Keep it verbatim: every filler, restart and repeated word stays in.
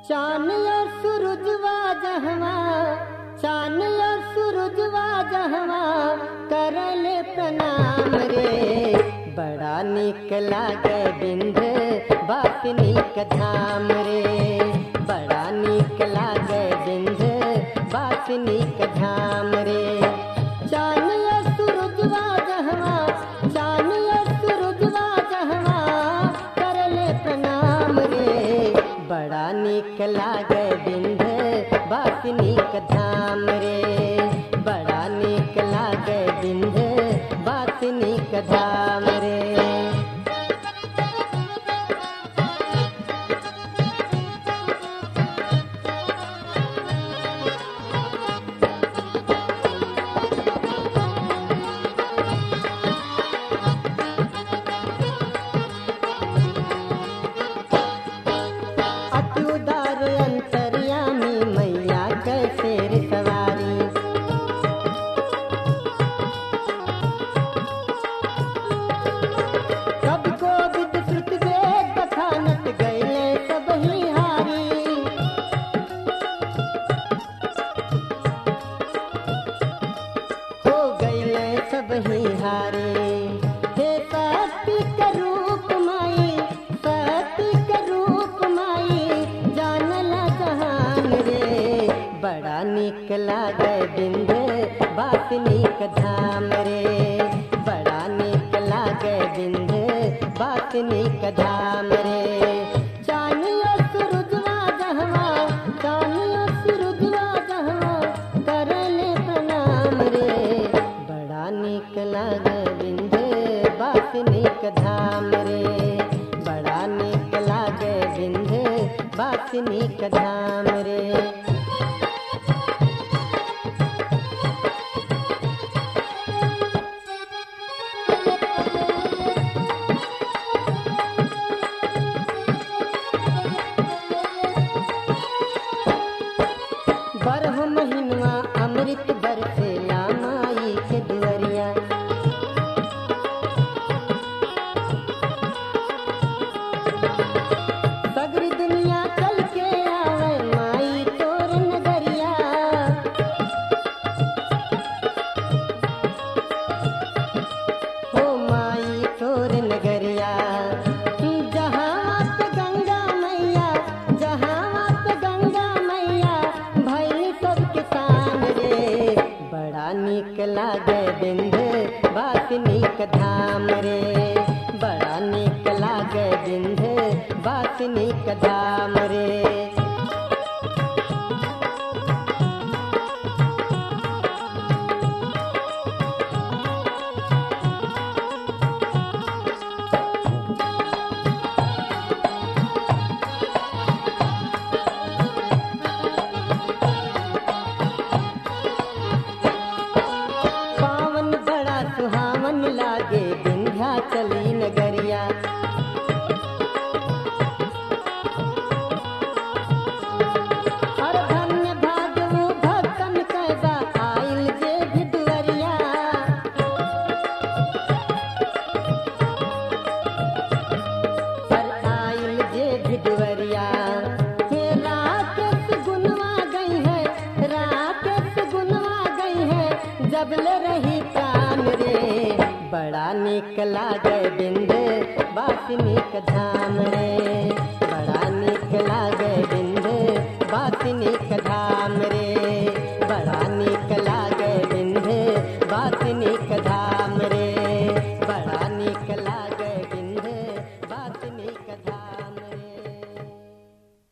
चान और सूरजवा जहवा, चान और सूरजवा जहवा करले प्रणाम रे। बड़ा निक लागे बिंध बासनी का धाम रे। बड़ा निक लागे बिंध बासनी का धाम रे। चान और सूरजवा जहवा, चान और सूरजवा जहवा करले प्रणाम रे। बड़ा निक लागे बिंध बासनी का धाम रे। बड़ा निक लागे बिंध बासनी का धाम रे। अति उदार अंतर्यामी मैया कैसे रे सवारी। कब को विद श्रुत वेद बखानत गए सब ही हारी। हो गए सब ही हारी। हे सती का रूप माई, सती का रूप माई जानला जहान रे। बड़ा निक लागे बिंध बासनी का धाम रे। बड़ा निक लागे बिंध बासनी का धाम रे। चानियो सूरजवा जहवा, चानियो सूरजवा जहवा करले प्रणाम रे। बड़ा निक लागे बिंध बासनी का धाम रे। बड़ा निक लागे बिंध बासनी का धाम रे। बरह महीनवा अमृत बरसेला माई के दुअरिया। सगरी दुनिया चल के आवे माई तोर नगरिया। हो माई तोर नगरिया। जहाँ पे गंगा मैया, जहाँ पे गंगा मैया भैली सब किसान रे। बड़ा निक लागे बिंध बासनी का धाम रे। बड़ा निक लागे बिंध बासनी का धाम रे। पावन बड़ा सुहावन लागे विंध्याचली नगरिया। हर धन्य भागवो भक्तन कैदा आइल जे भी दुअरिया। हर आइल जे भी दुअरिया। हे राकेश गुनवा गई है, राकेश गुनवा गई है जबले रही प्राण रे। बड़ा निक लागे बिंध बासनी का धाम रे। बड़ा निक लागे